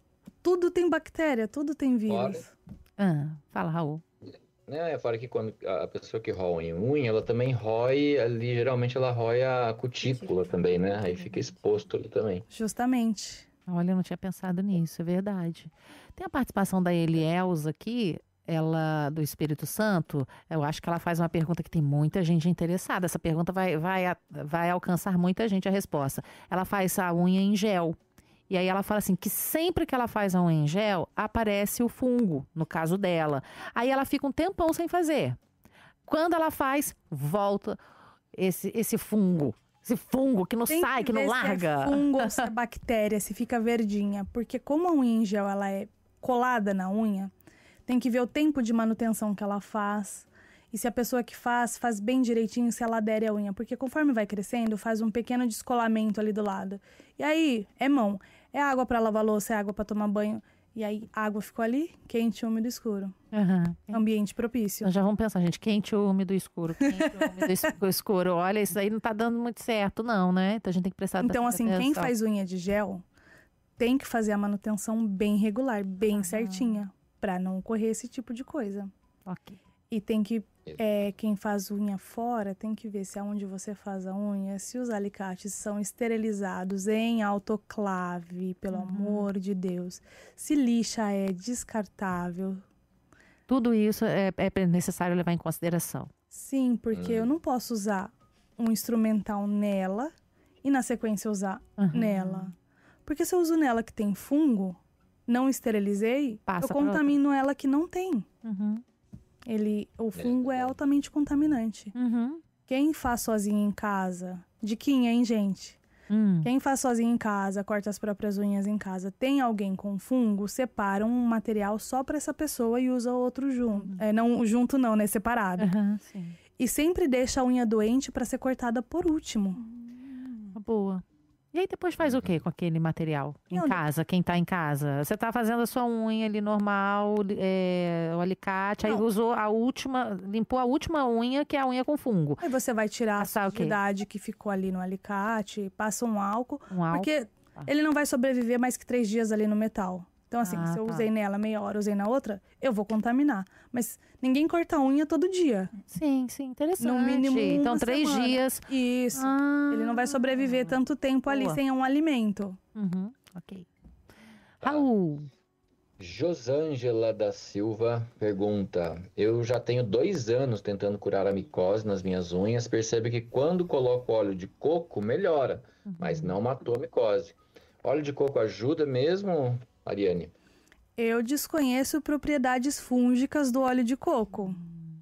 tudo tem bactéria, tudo tem vírus. Ah, fala, Raul. Né, fora que quando a pessoa que rói unha, ela também rói ali, geralmente ela rói a cutícula também, né? Aí fica exposto ali também. Justamente. Olha, eu não tinha pensado nisso, é verdade. Tem a participação da Elielza aqui, ela do Espírito Santo. Eu acho que ela faz uma pergunta que tem muita gente interessada. Essa pergunta vai, vai, a- vai alcançar muita gente a resposta. Ela faz a unha em gel. E aí ela fala assim, que sempre que ela faz a unha em gel, aparece o fungo, no caso dela. Aí ela fica um tempão sem fazer. Quando ela faz, volta esse, esse fungo. Esse fungo que não Tem sai, que, não ver larga. Se é fungo ou se é bactéria, se fica verdinha. Porque como a unha em gel ela é colada na unha, tem que ver o tempo de manutenção que ela faz. E se a pessoa que faz, faz bem direitinho, se ela adere à unha. Porque conforme vai crescendo, faz um pequeno descolamento ali do lado. E aí, é mão. É água para lavar louça, é água para tomar banho. E aí, a água ficou ali, quente, úmido, escuro. Aham. Ambiente propício. Nós já vamos pensar, gente, quente, úmido, escuro, quente, úmido, es- escuro. Olha, isso aí não tá dando muito certo, não, né? Então a gente tem que prestar Então, assim, atenção. quem faz unha de gel tem que fazer a manutenção bem regular, bem certinha. para não ocorrer esse tipo de coisa. Ok. E tem que, é, quem faz unha fora, tem que ver se aonde você faz a unha, se os alicates são esterilizados em autoclave, pelo Uhum. amor de Deus. Se lixa é descartável. Tudo isso é, é necessário levar em consideração. Sim, porque eu não posso usar um instrumental nela e na sequência usar Uhum. nela. Porque se eu uso nela que tem fungo, não esterilizei, Passa eu pra outra. contamino ela que não tem. Uhum. Ele, o fungo é altamente contaminante. Uhum. Quem faz sozinho em casa, diquinha, hein, gente? Hum. Quem faz sozinho em casa, corta as próprias unhas em casa, tem alguém com fungo, separa um material só para essa pessoa e usa outro junto. Uhum. É, não junto não, né? Separado. Uhum, sim. E sempre deixa a unha doente para ser cortada por último. Uma boa. E aí depois faz o quê com aquele material? Em Não, casa, quem tá em casa? Você tá fazendo a sua unha ali normal, é, o alicate, aí Não. usou a última, limpou a última unha, que é a unha com fungo. Aí você vai tirar Passar a o quê? sujidade que ficou ali no alicate, passa um álcool, Um álcool. porque Tá. ele não vai sobreviver mais que três dias ali no metal. Então, assim, Ah, se eu tá. usei nela meia hora, usei na outra, eu vou contaminar. Mas ninguém corta a unha todo dia. Sim, sim, interessante. No mínimo Então, uma três semana. dias. Isso. Ah, Ele não vai sobreviver tanto tempo ali boa. sem um alimento. Uhum, ok. Tá. Raul. Josângela da Silva pergunta: eu já tenho dois anos tentando curar a micose nas minhas unhas. Percebe que quando coloco óleo de coco, melhora, mas não matou a micose. Óleo de coco ajuda mesmo, Ariane? Eu desconheço propriedades fúngicas do óleo de coco.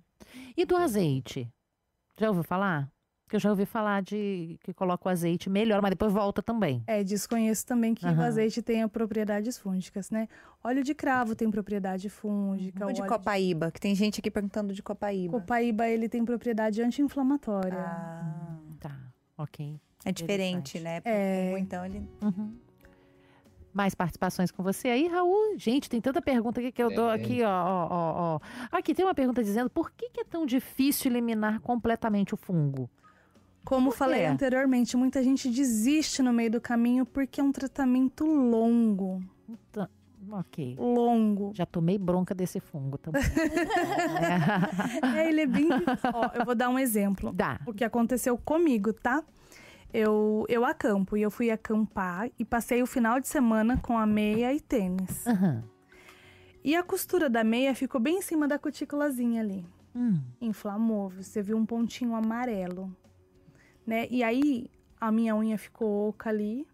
E do azeite? Já ouviu falar? Porque eu já ouvi falar de que coloca o azeite melhor, mas depois volta também. É, desconheço também que o Aham. azeite tenha propriedades fúngicas, né? Óleo de cravo tem propriedade fúngica. O de óleo copaíba, que tem gente aqui perguntando de copaíba. Copaíba, ele tem propriedade anti-inflamatória. Ah, Tá, ok. é diferente, Interessante. né? É. Ou então ele... Uhum. Mais participações com você aí, Raul? Gente, tem tanta pergunta aqui que eu dou Tem. aqui, ó, ó, ó, ó. Aqui tem uma pergunta dizendo: por que, que é tão difícil eliminar completamente o fungo? Como Por quê? falei anteriormente, muita gente desiste no meio do caminho porque é um tratamento longo. Então, ok. Longo. Já tomei bronca desse fungo também. É, ele é bem... Ó, eu vou dar um exemplo. Dá. O que aconteceu comigo, tá? Eu, eu acampo e eu fui acampar e passei o final de semana com a meia e tênis. Aham. E a costura da meia ficou bem em cima da cutículazinha ali. Hum. Inflamou, você viu um pontinho amarelo, né? E aí a minha unha ficou oca ali.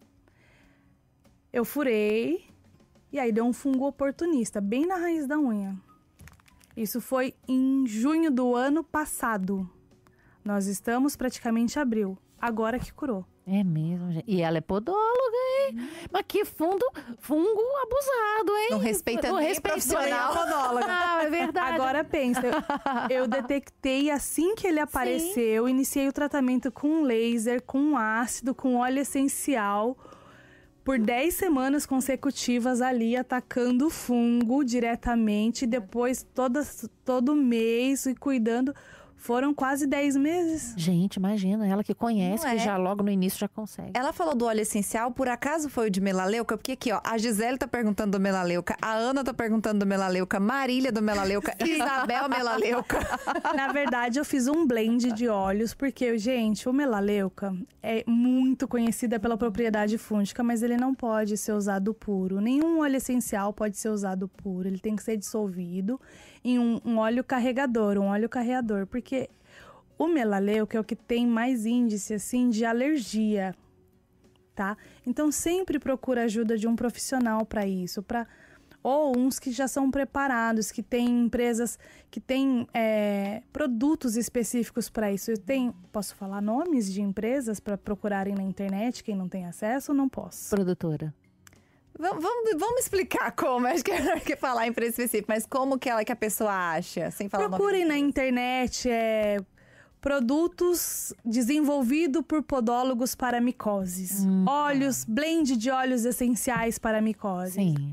Eu furei e aí deu um fungo oportunista bem na raiz da unha. Isso foi em junho do ano passado. Nós estamos praticamente em abril. Agora que curou. É mesmo, gente. E ela é podóloga, hein? Mas que fundo, fungo abusado, hein? Não respeita Não nem respeita profissional. nem a podóloga. Ah, é verdade. Agora pensa, eu, eu detectei assim que ele apareceu, iniciei o tratamento com laser, com ácido, com óleo essencial, por dez semanas consecutivas ali, atacando o fungo diretamente, depois todas, todo mês e cuidando. Foram quase dez meses. Gente, imagina, ela que conhece, Não que é? já logo no início já consegue. Ela falou do óleo essencial, por acaso foi o de melaleuca? Porque aqui, ó, a Gisele tá perguntando do melaleuca, a Ana tá perguntando do melaleuca, Marília do melaleuca, Isabel melaleuca. Na verdade, eu fiz um blend de óleos, porque, gente, o melaleuca é muito conhecida pela propriedade fúngica, mas ele não pode ser usado puro. Nenhum óleo essencial pode ser usado puro. Ele tem que ser dissolvido em um, um óleo carregador, um óleo carreador, porque o melaleuca é o que tem mais índice, assim, de alergia, tá? Então, sempre procura a ajuda de um profissional para isso, para ou uns que já são preparados, que têm empresas que têm é, produtos específicos para isso. Eu tenho, posso falar nomes de empresas para procurarem na internet, quem não tem acesso, não posso. Produtora. Vamos, vamos, vamos explicar como, acho que é melhor que falar em empresa específica, mas como que ela que a pessoa acha, sem falar o nome Procurem da na empresa. internet é, produtos desenvolvidos por podólogos para micoses. Óleos, blend de óleos essenciais para micoses. Sim. É,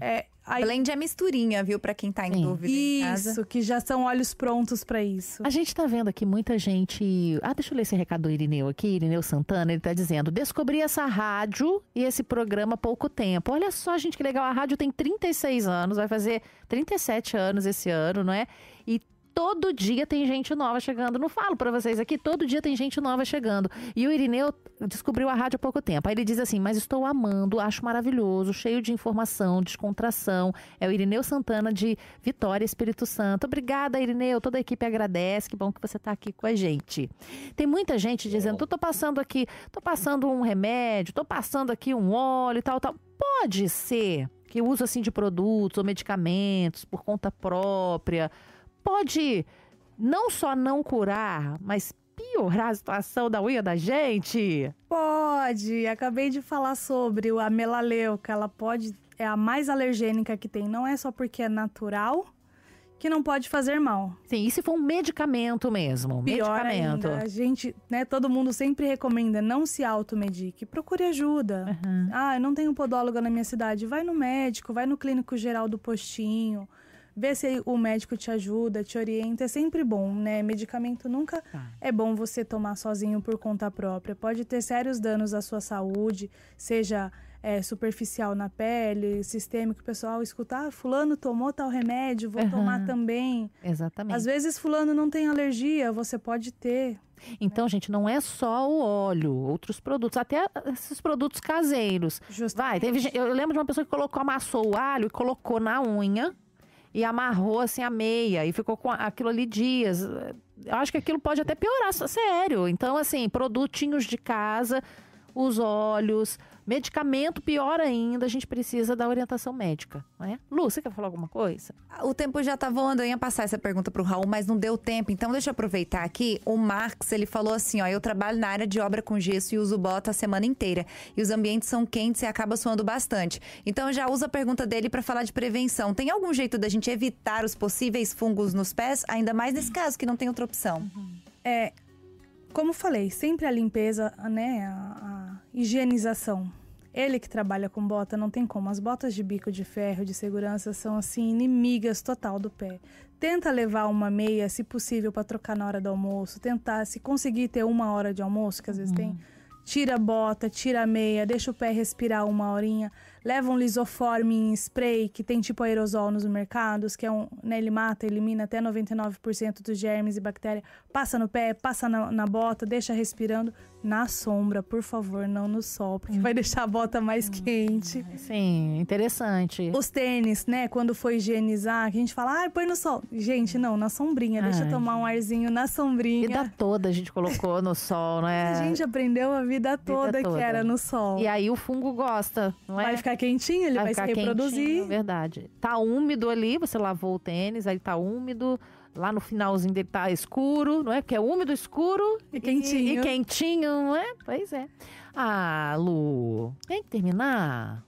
Aí- Blend é misturinha, viu? Pra quem tá em Sim. dúvida em casa. Isso, que já são óleos prontos pra isso. A gente tá vendo aqui muita gente... Ah, deixa eu ler esse recado do Irineu aqui, Irineu Santana, ele tá dizendo: descobri essa rádio e esse programa há pouco tempo. Olha só, gente, que legal, a rádio tem trinta e seis anos, vai fazer trinta e sete anos esse ano, não é? E todo dia tem gente nova chegando. Não falo pra vocês aqui, todo dia tem gente nova chegando. E o Irineu descobriu a rádio há pouco tempo. Aí ele diz assim: mas estou amando, acho maravilhoso, cheio de informação, descontração. É o Irineu Santana de Vitória, Espírito Santo. Obrigada, Irineu. Toda a equipe agradece. Que bom que você tá aqui com a gente. Tem muita gente dizendo: tô, tô passando aqui, tô passando um remédio, tô passando aqui um óleo e tal, tal. Pode ser que o uso assim de produtos ou medicamentos por conta própria pode não só não curar, mas piorar a situação da unha da gente? Pode. Acabei de falar sobre a melaleuca. Ela pode... É a mais alergênica que tem. Não é só porque é natural que não pode fazer mal. Sim, e se for um medicamento mesmo? Pior medicamento. ainda, a gente, né, todo mundo sempre recomenda: não se automedique, procure ajuda. Uhum. Ah, eu não tenho podóloga na minha cidade. Vai no médico, vai no clínico geral do postinho. Vê se o médico te ajuda, te orienta. É sempre bom, né? Medicamento nunca Tá. é bom você tomar sozinho por conta própria. Pode ter sérios danos à sua saúde, seja é, superficial na pele, sistêmico. O pessoal escuta: ah, fulano tomou tal remédio, vou Uhum. tomar também. Exatamente. Às vezes fulano não tem alergia, você pode ter. Então, gente, não é só o óleo, outros produtos, até esses produtos caseiros. Justamente. Vai, teve, gente- eu lembro de uma pessoa que colocou, amassou o alho e colocou na unha e amarrou assim a meia e ficou com aquilo ali dias. Eu acho que aquilo pode até piorar, sério. Então, assim, produtinhos de casa, os óleos, medicamento, pior ainda, a gente precisa da orientação médica, não é? Lu, você quer falar alguma coisa? O tempo já tá voando, eu ia passar essa pergunta pro Raul, mas não deu tempo. Então deixa eu aproveitar aqui. O Marx, ele falou assim, ó: eu trabalho na área de obra com gesso e uso bota a semana inteira. E os ambientes são quentes e acaba suando bastante. Então eu já uso a pergunta dele para falar de prevenção. Tem algum jeito da gente evitar os possíveis fungos nos pés? Ainda mais nesse caso, que não tem outra opção. É, como falei, sempre a limpeza, né, a, a higienização. Ele que trabalha com bota, não tem como. As botas de bico de ferro, de segurança, são assim, inimigas total do pé. Tenta levar uma meia, se possível, para trocar na hora do almoço. Tentar, se conseguir ter uma hora de almoço, que às vezes tem, tira a bota, tira a meia, deixa o pé respirar uma horinha. Leva um lisoforme em spray, que tem tipo aerosol nos mercados, que é um, né, ele mata, elimina até noventa e nove por cento dos germes e bactérias. Passa no pé, passa na, na bota, deixa respirando. Na sombra, por favor, não no sol, porque vai deixar a bota mais quente. Sim, interessante. Os tênis, né, quando for higienizar, que a gente fala: ah, põe no sol. Gente, não, na sombrinha, deixa Ai. tomar um arzinho na sombrinha. Vida toda a gente colocou no sol, não é? A gente aprendeu a vida toda, toda. que era no sol. E aí o fungo gosta, não é? Vai ficar quentinho, ele vai, ficar se reproduzir. quentinho, verdade. Tá úmido ali, você lavou o tênis, aí tá úmido. Lá no finalzinho dele tá escuro, não é? Porque é úmido, escuro E quentinho. E, e quentinho, não é? Pois é. Ah, Lu, tem que terminar?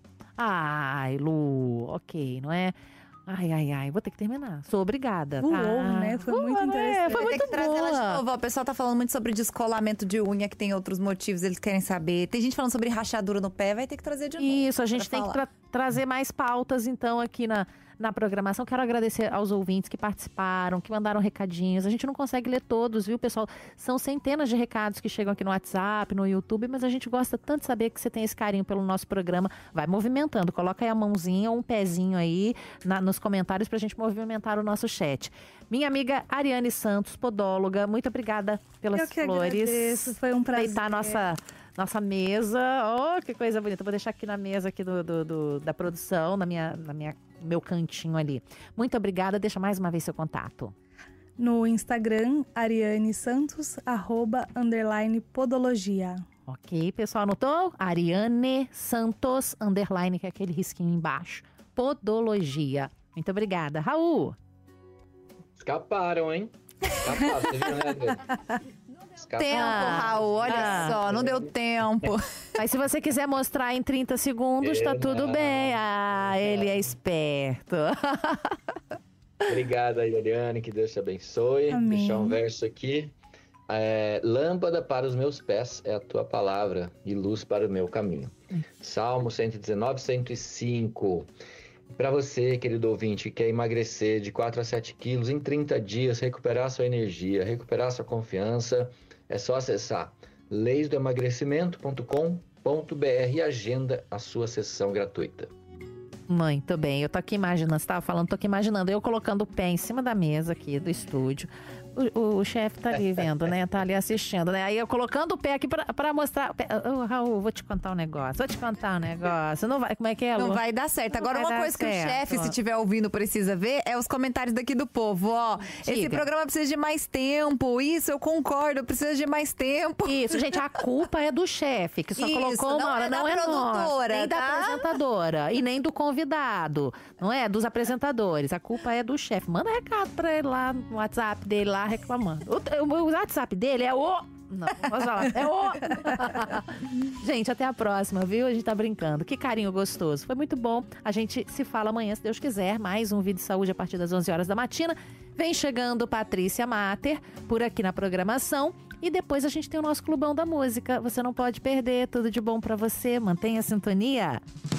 Ai, Lu, ok, não é? Ai, ai, ai, vou ter que terminar. Sou obrigada, Voou, tá? né? Foi Voou, muito né? interessante. Foi Vai ter muito que trazer ela de boa. novo. Ó, o pessoal tá falando muito sobre descolamento de unha, que tem outros motivos, eles querem saber. Tem gente falando sobre rachadura no pé, vai ter que trazer de novo. Isso, a gente pra tem que falar. tra- trazer mais pautas, então, aqui na, na programação. Quero agradecer aos ouvintes que participaram, que mandaram recadinhos. A gente não consegue ler todos, viu, pessoal? São centenas de recados que chegam aqui no WhatsApp, no YouTube, mas a gente gosta tanto de saber que você tem esse carinho pelo nosso programa. Vai movimentando, coloca aí a mãozinha ou um pezinho aí na- nos comentários pra gente movimentar o nosso chat. Minha amiga Ariane Santos, podóloga, muito obrigada pelas Eu que flores. agradeço, foi um prazer. Deitar a nossa... Nossa mesa, oh, que coisa bonita. Vou deixar aqui na mesa aqui do, do- do- da produção, na minha, na minha, meu cantinho ali. Muito obrigada. Deixa mais uma vez seu contato. No Instagram, Ariane Santos, arroba, underline, podologia. Ok, pessoal, anotou? Ariane Santos, underline, que é aquele risquinho embaixo. Podologia. Muito obrigada. Raul. Escaparam, hein? Escaparam, você viu, né, Adriana? Escaparam. Tempo, Ah, Raul, olha ah. só, não deu tempo. Mas se você quiser mostrar em trinta segundos, tá Eu tudo não. bem. Ah, ele é esperto. Obrigado aí, Ariane, que Deus te abençoe. Amém. Deixar um verso aqui. É, lâmpada para os meus pés é a tua palavra e luz para o meu caminho. Salmo cento e dezenove, cento e cinco. Para você, querido ouvinte, que quer emagrecer de quatro a sete quilos em trinta dias, recuperar sua energia, recuperar sua confiança, é só acessar leis do emagrecimento ponto com ponto b r e agenda a sua sessão gratuita. Muito bem, eu tô aqui imaginando, você tava falando, tô aqui imaginando eu colocando o pé em cima da mesa aqui do estúdio. O, o, o chefe tá ali vendo, né? Tá ali assistindo, né? Aí eu colocando o pé aqui pra, pra mostrar. Ô, Raul, vou te contar um negócio. Vou te contar um negócio. Não vai, como é que é, Lu? Não vai dar certo. Agora, Não vai uma dar coisa que certo. o chefe, se estiver ouvindo, precisa ver é os comentários daqui do povo. Ó, esse Diga. programa precisa de mais tempo. Isso, eu concordo, precisa de mais tempo. Isso, gente, a culpa é do chefe, que só Isso, colocou não uma hora. é da Não é produtora, nossa, nem da tá? apresentadora e nem do convidado, não é? Dos apresentadores. A culpa é do chefe. Manda recado pra ele lá no WhatsApp dele lá reclamando. O, o, o WhatsApp dele é o... Não, não posso falar. É o... Gente, até a próxima, viu? A gente tá brincando. Que carinho gostoso. Foi muito bom. A gente se fala amanhã, se Deus quiser. Mais um Vídeo de Saúde a partir das onze horas da matina. Vem chegando Patrícia Mater por aqui na programação. E depois a gente tem o nosso Clubão da Música. Você não pode perder. Tudo de bom pra você. Mantenha a sintonia.